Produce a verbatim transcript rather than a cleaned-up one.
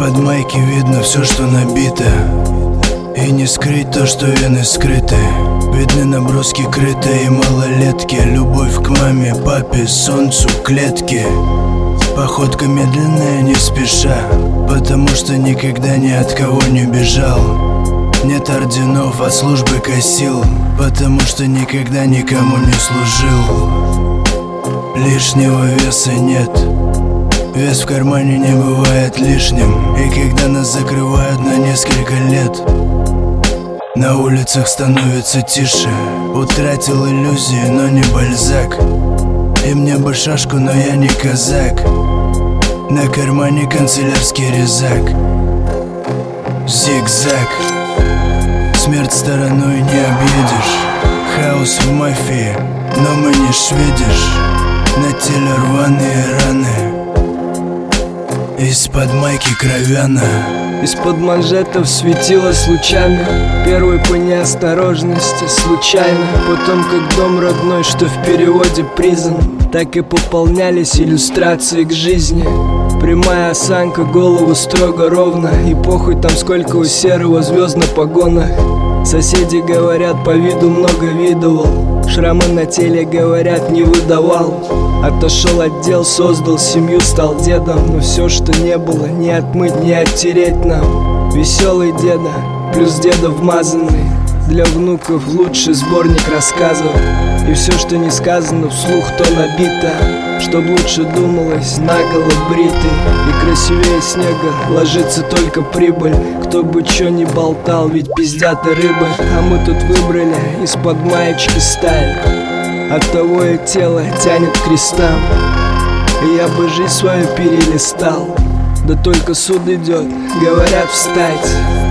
Из-под майки видно все, что набито, и не скрыть то, что вены скрыты. Видны наброски крытые и малолетки. Любовь к маме, папе, солнцу, клетке. Походка медленная, не спеша, потому что никогда ни от кого не бежал. Нет орденов, от службы косил, потому что никогда никому не служил. Лишнего веса нет, вес в кармане не бывает лишним. И когда нас закрывают на несколько лет, на улицах становится тише. Утратил иллюзии, но не Бальзак. И мне бы шашку, но я не казак. На кармане канцелярский резак. Зигзаг. Смерть стороной не объедешь. Хаос в мафии, но мы не шведишь. На теле рваные раны, из-под майки кровяна. Из-под манжетов светилось лучами. Первый по неосторожности, случайно. Потом как дом родной, что в переводе признан. Так и пополнялись иллюстрации к жизни. Прямая осанка, голову строго ровно. И похуй там сколько у серого звезд на погонах. Соседи говорят, по виду много видывал. Шрамы на теле, говорят, не выдавал. Отошел от дел, создал семью, стал дедом. Но все, что не было, не отмыть, не оттереть нам. Веселый деда, плюс деда вмазанный. Для внуков лучший сборник рассказов. И все, что не сказано вслух, то набито. Чтоб лучше думалось, наголо бритый. И красивее снега ложится только прибыль. Кто бы чё ни болтал, ведь пиздят и рыбы. А мы тут выбрали из-под маечки сталь. Оттого и тело тянет к крестам. И я бы жизнь свою перелистал. Да только суд идет, говорят встать.